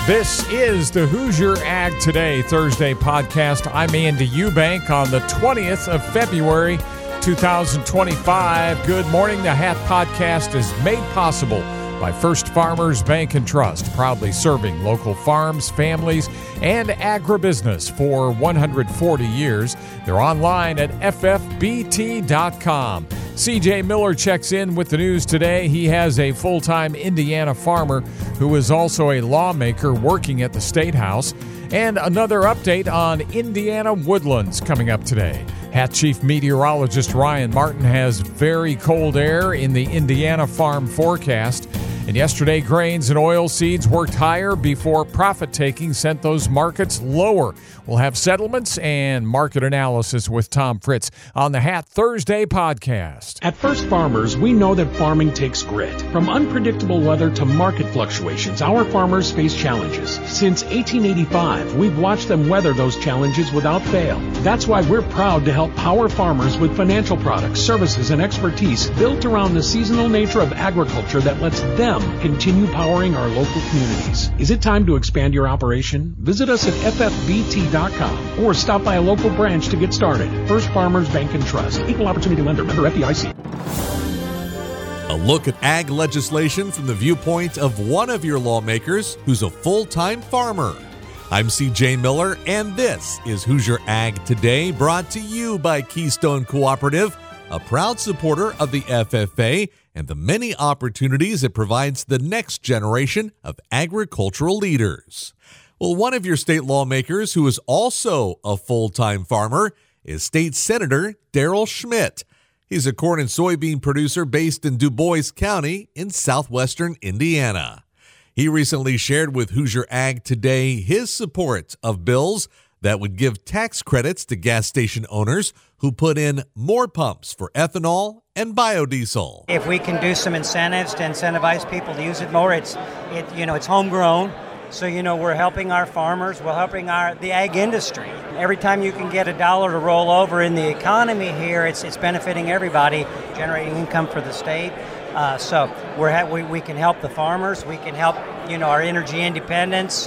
This is the Hoosier Ag Today Thursday podcast. I'm Andy Eubank on the 20th of February, 2025. Good morning. The HAT podcast is made possible by First Farmers Bank and Trust, proudly serving local farms, families, and agribusiness for 140 years. They're online at ffbt.com. CJ Miller checks in with the news today. He has a full-time Indiana farmer who is also a lawmaker working at the State House. And another update on Indiana woodlands coming up today. HAT Chief Meteorologist Ryan Martin has very cold air in the Indiana farm forecast. And yesterday, grains and oil seeds worked higher before profit-taking sent those markets lower. We'll have settlements and market analysis with Tom Fritz on the HAT Thursday podcast. At First Farmers, we know that farming takes grit. From unpredictable weather to market fluctuations, our farmers face challenges. Since 1885, we've watched them weather those challenges without fail. That's why we're proud to help power farmers with financial products, services, and expertise built around the seasonal nature of agriculture that lets them continue powering our local communities. Is it time to expand your operation? Visit us at ffbt.com or stop by a local branch to get started. First Farmers Bank and Trust. Equal Opportunity Lender. Member FDIC. A look at ag legislation from the viewpoint of one of your lawmakers who's a full-time farmer. I'm CJ Miller, and this is Hoosier Ag Today, brought to you by Keystone Cooperative, a proud supporter of the FFA and the many opportunities it provides the next generation of agricultural leaders. Well, one of your state lawmakers who is also a full-time farmer is State Senator Daryl Schmidt. He's a corn and soybean producer based in Du Bois County in southwestern Indiana. He recently shared with Hoosier Ag Today his support of bills that would give tax credits to gas station owners who put in more pumps for ethanol and biodiesel. If we can do some incentives to incentivize people to use it more, it's homegrown. So, we're helping our farmers, we're helping the ag industry. Every time you can get $1 to roll over in the economy here, it's benefiting everybody, generating income for the state. So we can help the farmers, we can help, our energy independence,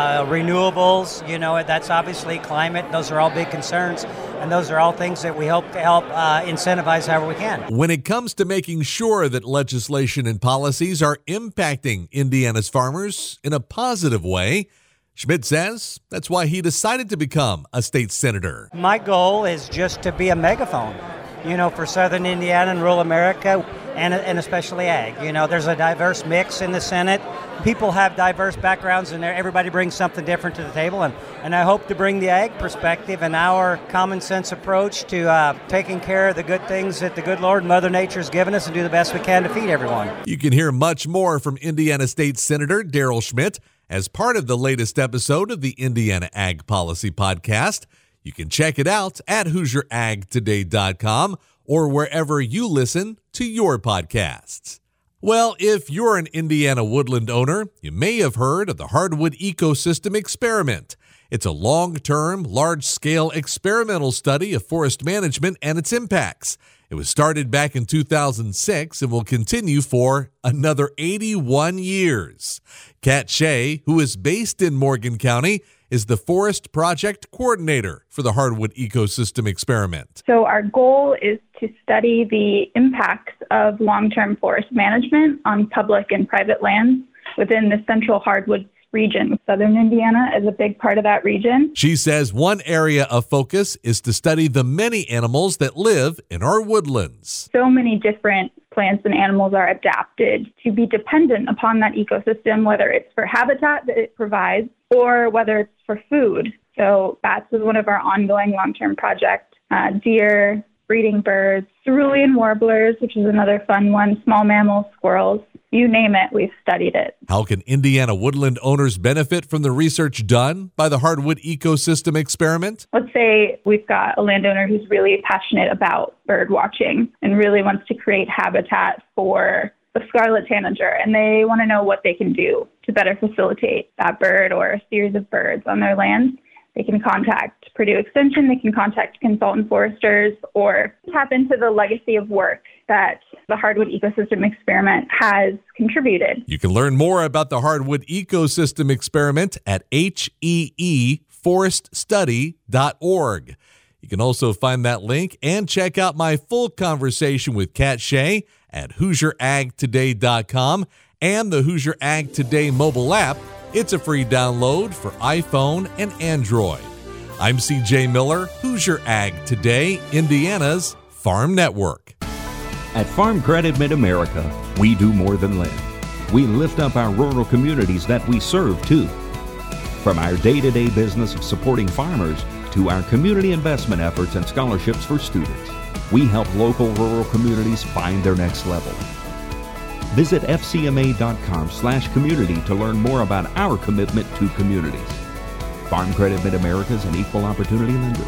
renewables, that's obviously climate. Those are all big concerns, and those are all things that we hope to help incentivize however we can. When it comes to making sure that legislation and policies are impacting Indiana's farmers in a positive way, Schmidt says that's why he decided to become a state senator. My goal is just to be a megaphone, for Southern Indiana and rural America, and especially ag. There's a diverse mix in the Senate. People have diverse backgrounds in there. Everybody brings something different to the table, and I hope to bring the ag perspective and our common sense approach to taking care of the good things that the good Lord Mother Nature's given us and do the best we can to feed everyone. You can hear much more from Indiana State Senator Daryl Schmidt as part of the latest episode of the Indiana Ag Policy Podcast. You can check it out at HoosierAgToday.com or wherever you listen to your podcasts. Well, if you're an Indiana woodland owner, you may have heard of the Hardwood Ecosystem Experiment. It's a long-term, large-scale experimental study of forest management and its impacts. It was started back in 2006 and will continue for another 81 years. Kat Shea, who is based in Morgan County, is the Forest Project Coordinator for the Hardwood Ecosystem Experiment. So our goal is to study the impacts of long-term forest management on public and private lands within the central hardwood region. Southern Indiana is a big part of that region. She says one area of focus is to study the many animals that live in our woodlands. So many different plants and animals are adapted to be dependent upon that ecosystem, whether it's for habitat that it provides or whether it's for food. So bats is one of our ongoing long-term projects. Deer, breeding birds, cerulean warblers, which is another fun one, small mammals, squirrels. You name it, we've studied it. How can Indiana woodland owners benefit from the research done by the Hardwood Ecosystem Experiment? Let's say we've got a landowner who's really passionate about bird watching and really wants to create habitat for the scarlet tanager, and they want to know what they can do to better facilitate that bird or a series of birds on their land. They can contact Purdue Extension, they can contact consultant foresters, or tap into the legacy of work that the hardwood ecosystem experiment has contributed. You can learn more about the hardwood ecosystem experiment at heeforeststudy.org. You can also find that link and check out my full conversation with Kat Shea at HoosierAgToday.com and the Hoosier Ag Today mobile app. It's a free download for iPhone and Android. I'm CJ Miller, Hoosier Ag Today, Indiana's Farm Network. At Farm Credit Mid-America, we do more than lend. We lift up our rural communities that we serve, too. From our day-to-day business of supporting farmers to our community investment efforts and scholarships for students, we help local rural communities find their next level. Visit fcma.com/community to learn more about our commitment to communities. Farm Credit Mid-America is an equal opportunity lender.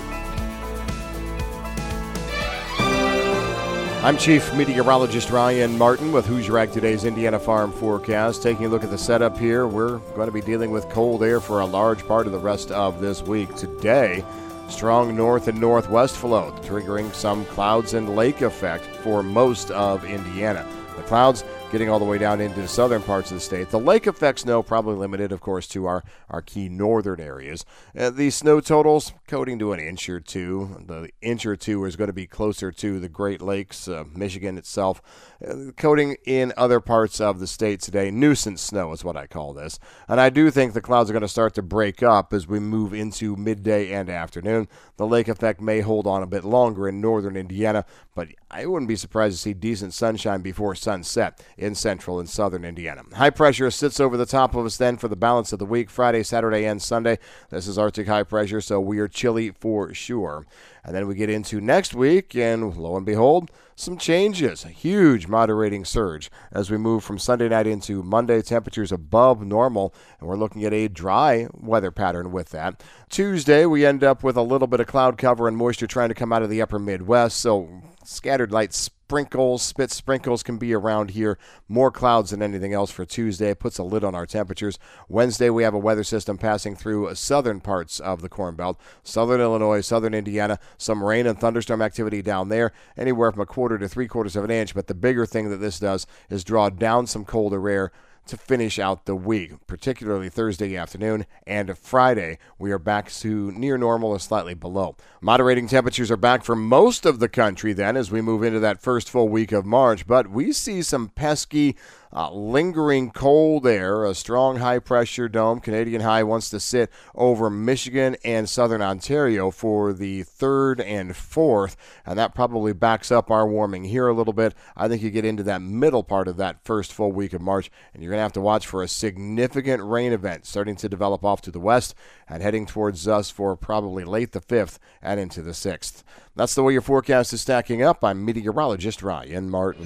I'm Chief Meteorologist Ryan Martin with Hoosier Ag Today's Indiana Farm Forecast. Taking a look at the setup here, we're going to be dealing with cold air for a large part of the rest of this week. Today, strong north and northwest flow, triggering some clouds and lake effect for most of Indiana. The clouds getting all the way down into the southern parts of the state. The lake effect snow probably limited, of course, to our key northern areas. The snow totals coating to an inch or two. The inch or two is going to be closer to the Great Lakes, Michigan itself. Coating in other parts of the state today. Nuisance snow is what I call this. And I do think the clouds are going to start to break up as we move into midday and afternoon. The lake effect may hold on a bit longer in northern Indiana, but I wouldn't be surprised to see decent sunshine before sunset in central and southern Indiana. High pressure sits over the top of us then for the balance of the week, Friday, Saturday, and Sunday. This is Arctic high pressure, so we are chilly for sure. And then we get into next week, and lo and behold, some changes. A huge moderating surge as we move from Sunday night into Monday. Temperatures above normal, and we're looking at a dry weather pattern with that. Tuesday, we end up with a little bit of cloud cover and moisture trying to come out of the upper Midwest, so scattered light sprinkles, spit sprinkles can be around here. More clouds than anything else for Tuesday. It puts a lid on our temperatures. Wednesday, we have a weather system passing through southern parts of the Corn Belt. Southern Illinois, southern Indiana, some rain and thunderstorm activity down there, anywhere from 1/4 to 3/4 of an inch. But the bigger thing that this does is draw down some colder air to finish out the week, particularly Thursday afternoon and Friday. We are back to near normal or slightly below. Moderating temperatures are back for most of the country then as we move into that first full week of March, but we see some pesky lingering cold air. A strong high-pressure dome, Canadian high, wants to sit over Michigan and southern Ontario for the 3rd and 4th, and that probably backs up our warming here a little bit. I think you get into that middle part of that first full week of March, and you're going to have to watch for a significant rain event starting to develop off to the west and heading towards us for probably late the 5th and into the 6th. That's the way your forecast is stacking up. I'm meteorologist Ryan Martin.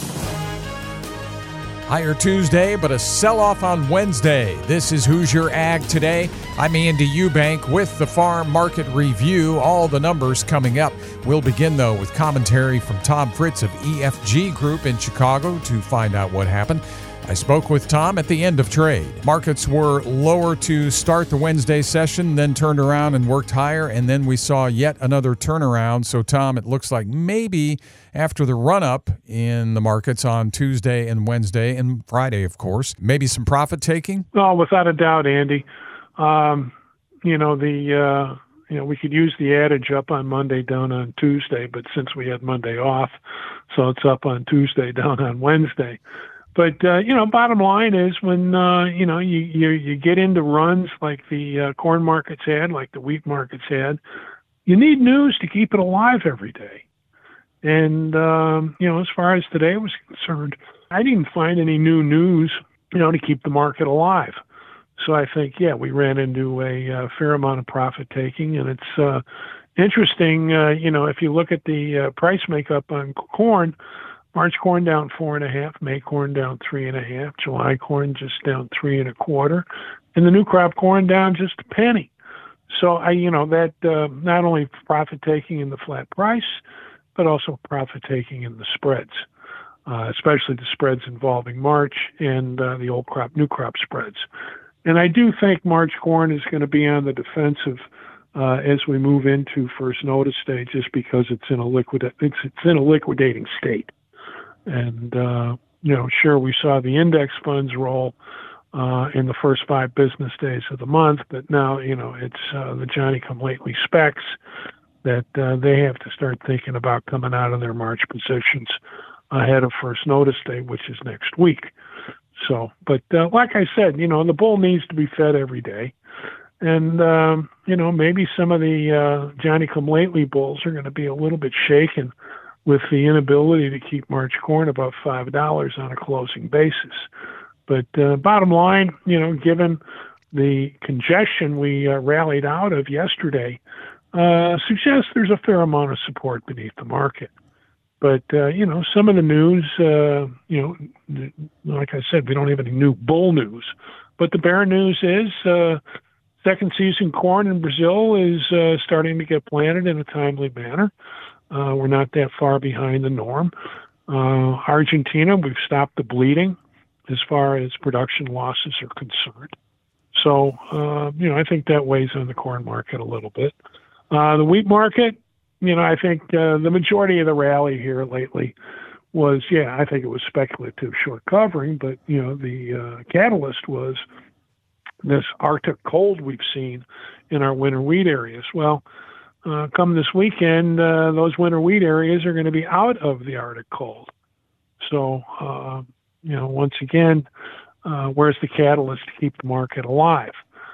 Higher Tuesday, but a sell-off on Wednesday. This is Hoosier Ag Today. I'm Andy Eubank with the Farm Market Review. All the numbers coming up. We'll begin, though, with commentary from Tom Fritz of EFG Group in Chicago to find out what happened. I spoke with Tom at the end of trade. Markets were lower to start the Wednesday session, then turned around and worked higher, and then we saw yet another turnaround. So, Tom, it looks like maybe after the run-up in the markets on Tuesday and Wednesday and Friday, of course, maybe some profit taking? Oh, without a doubt, Andy. We could use the adage up on Monday, down on Tuesday, but since we had Monday off, so it's up on Tuesday, down on Wednesday. But, bottom line is when, you get into runs like the corn markets had, like the wheat markets had, you need news to keep it alive every day. And, as far as today was concerned, I didn't find any new news, to keep the market alive. So I think, we ran into a fair amount of profit taking. And it's interesting, if you look at the price makeup on corn, March corn down 4.5, May corn down 3.5, July corn just down 3 1/4, and the new crop corn down just a penny. So that not only profit taking in the flat price, but also profit taking in the spreads, especially the spreads involving March and the old crop, new crop spreads. And I do think March corn is going to be on the defensive as we move into first notice day, just because it's in a liquidating state. And, sure, we saw the index funds roll in the first 5 business days of the month, but now, it's the Johnny-come-lately specs that they have to start thinking about coming out of their March positions ahead of first notice day, which is next week. So, but like I said, the bull needs to be fed every day. And, maybe some of the Johnny-come-lately bulls are going to be a little bit shaken with the inability to keep March corn above $5 on a closing basis. But bottom line, given the congestion we rallied out of yesterday, suggests there's a fair amount of support beneath the market. But, some of the news, like I said, we don't have any new bull news. But the bear news is second season corn in Brazil is starting to get planted in a timely manner. We're not that far behind the norm. Argentina, we've stopped the bleeding as far as production losses are concerned. So, I think that weighs on the corn market a little bit. The wheat market, I think the majority of the rally here lately was, I think it was speculative short covering, but, the catalyst was this Arctic cold we've seen in our winter wheat areas. Well, come this weekend, those winter wheat areas are going to be out of the Arctic cold. So, once again, where's the catalyst to keep the market alive?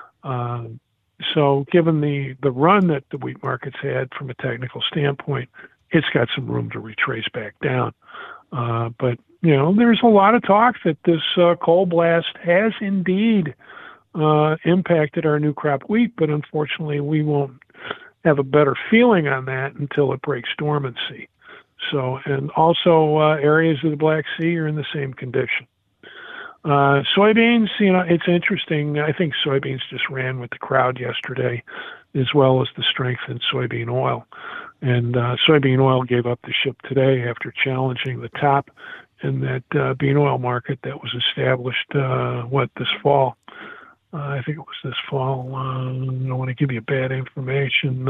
So given the run that the wheat market's had from a technical standpoint, it's got some room to retrace back down. But, there's a lot of talk that this cold blast has indeed impacted our new crop wheat, but unfortunately we won't have a better feeling on that until it breaks dormancy. So, and also areas of the Black Sea are in the same condition. Soybeans, it's interesting. I think soybeans just ran with the crowd yesterday, as well as the strength in soybean oil. And soybean oil gave up the ship today after challenging the top in that bean oil market that was established, this fall. I think it was this fall. I don't want to give you bad information.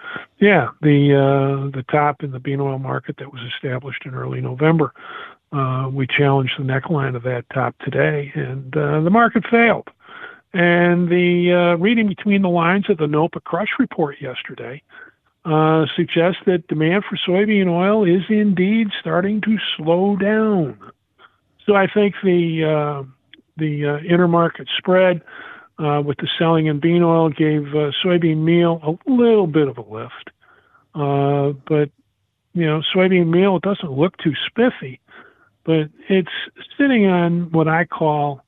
The top in the bean oil market that was established in early November. We challenged the neckline of that top today, and the market failed. And the reading between the lines of the NOPA crush report yesterday suggests that demand for soybean oil is indeed starting to slow down. So I think the intermarket spread with the selling in bean oil gave soybean meal a little bit of a lift. But, soybean meal, it doesn't look too spiffy, but it's sitting on what I call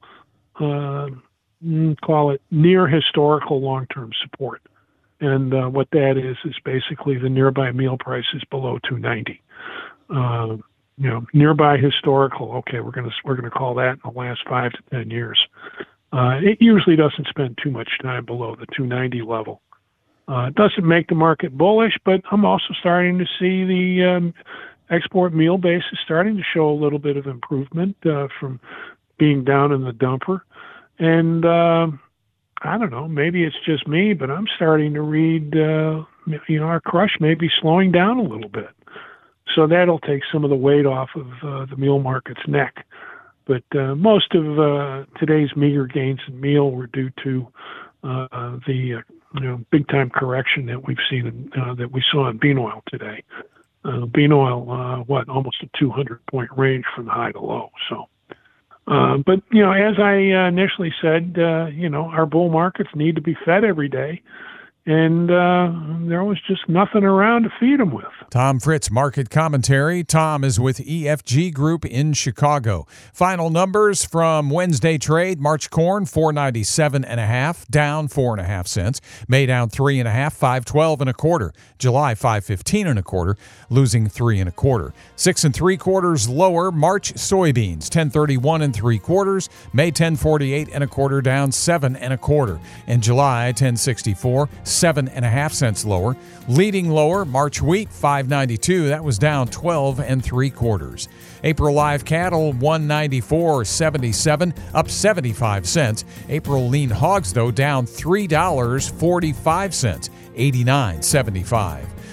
it near historical long-term support. And what that is basically the nearby meal prices below $2.90. Nearby historical. Okay, we're gonna call that in the last 5 to 10 years. It usually doesn't spend too much time below the $2.90 level. It doesn't make the market bullish, but I'm also starting to see the export meal basis starting to show a little bit of improvement from being down in the dumper. And I don't know, maybe it's just me, but I'm starting to read, our crush may be slowing down a little bit. So that'll take some of the weight off of the meal market's neck. But most of today's meager gains in meal were due to the big-time correction that we've seen that we saw in bean oil today. Bean oil, almost a 200-point range from high to low. So, but as I initially said, our bull markets need to be fed every day, and there was just nothing around to feed them with. Tom Fritz, market commentary. Tom is with EFG Group in Chicago. Final numbers from Wednesday trade. March corn, $4.97.5, down 4.5 cents. May down 3.5, $5.12 1/4. July, $5.15 1/4, losing 3 1/4. 6 3/4 lower. March soybeans, $10.31 3/4. May, $10.48 1/4, down 7 1/4. And July, $10.64, 7.5 cents lower. Leading lower, March wheat, $5.92. That was down 12 3/4. April live cattle, $194.77, up 75 cents. April lean hogs, though, down $3.45, $89.75.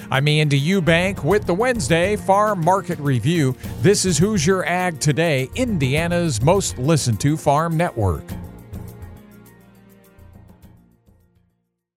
I'm Andy Eubank with the Wednesday Farm Market Review. This is Hoosier Ag Today, Indiana's most listened to farm network.